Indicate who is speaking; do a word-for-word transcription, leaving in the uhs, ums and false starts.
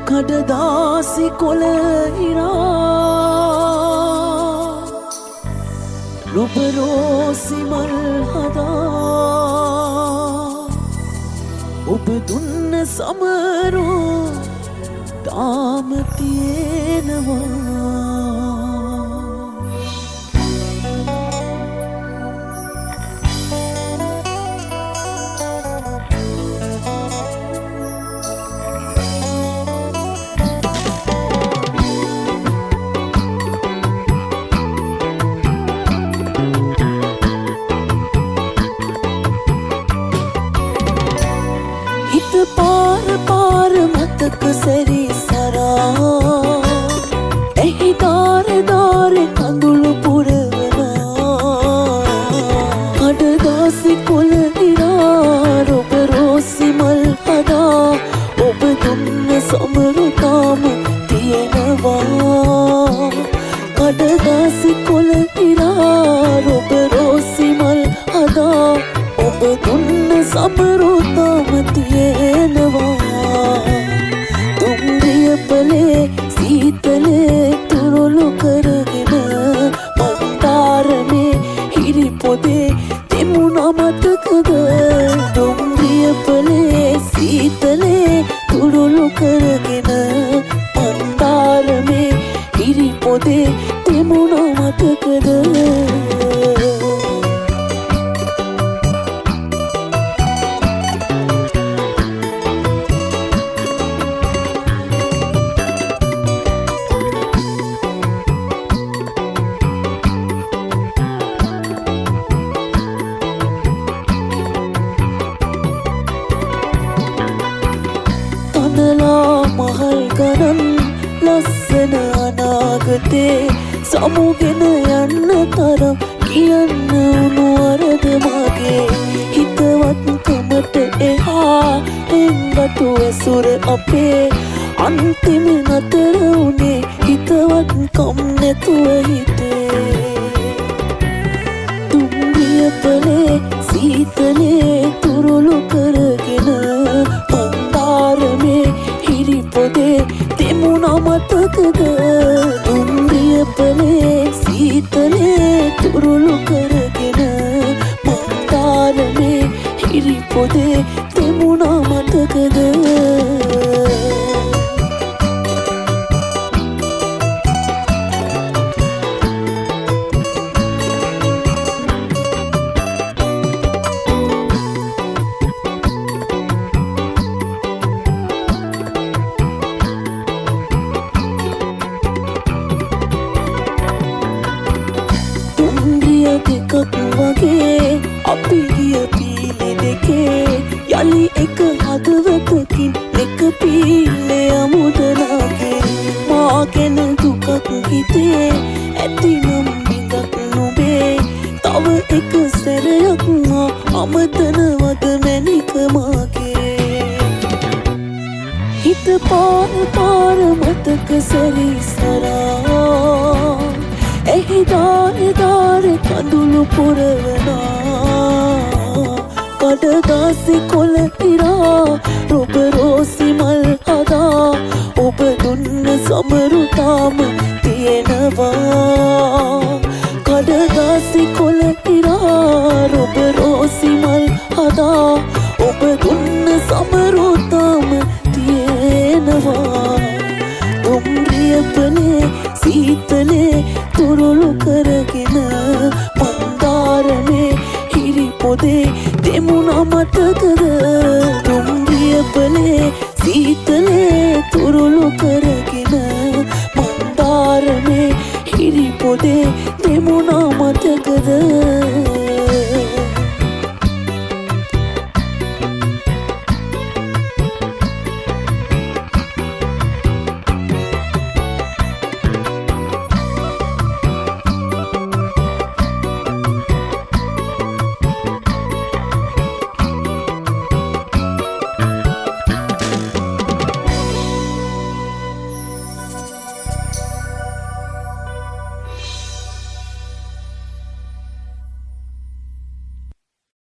Speaker 1: කඩදාසි කොළ ඉරා රුප රෝසි මල් හදා ඔබ දුන්න සමරෝ තාම තියෙනවා පාර පාර මතක සැරි සරා එහි දාර දාර කඳුළු පුරවනා කඩදාසි කොළ ඉරා රොබ රෝසි මල් හදා ඔබ දුන්න සමරු තාම තියෙනවා කඩදාසි කොළ ඉරා රොබ රෝසි මල් හදා ඔබ දුන්න සමරු තාම තියෙනවා දුම්රිය පලේ සීතලේ තුරුළු කරගෙන මන්දාරමේ හිරි පොදේ දෙමුණා මතකද දුම්රිය පලේ සීතලේ තුරුළු කරගෙන මන්දාරමේ හිරි පොදේ දෙමුණා මතකද මහල් ගණන් ලස්සන අනාගතේ සමුගෙන යන්න තරම් කියන්න උණු අරද මගේ හිතවත්කමට එහා එංගතු ඇසුර අපේ අන්තිම නතර උනේ හිතවත්කම් නැතුව හිතේ දුම්රිය පලේ සීතලේ තුරුළු කරගෙන මන්දාරමේ හිරි පොදේ දෙමුණා මතකද දුම්රිය පලේ සීතලේ තුරුළු කරගෙන මන්දාරමේ හිරි පොදේ දෙමුණා මතකද දෙකක් වගේ අපි ගිය පීලි දෙකේ යලි එක හදවතකින් එක පීලේ අමුදනාගේ මා ගැන දුකක් හිතේ ඇතිනම් බිඳක් නොබේ තව එක සැරයක් මා අමතනවද මැනික මාගේ හිත පාර පාර මතක සැරි සරා එහි දාර දාර කඳුළු පුරවනා කඩදාසි කොළ ඉරා රොබ රෝසි මල් හදා ඔබ දුන්න සමරු තාම තියෙනවා කඩදාසි කොළ ඉරා රොබ රෝසි මල් හදා ඔබ දුන්න සමරු තාම තියෙනවා දුම්රිය පලේ සීතලේ තුරුළු කරගෙන මන්දාරමේ හිරි පොදේ දෙමුණා මතකද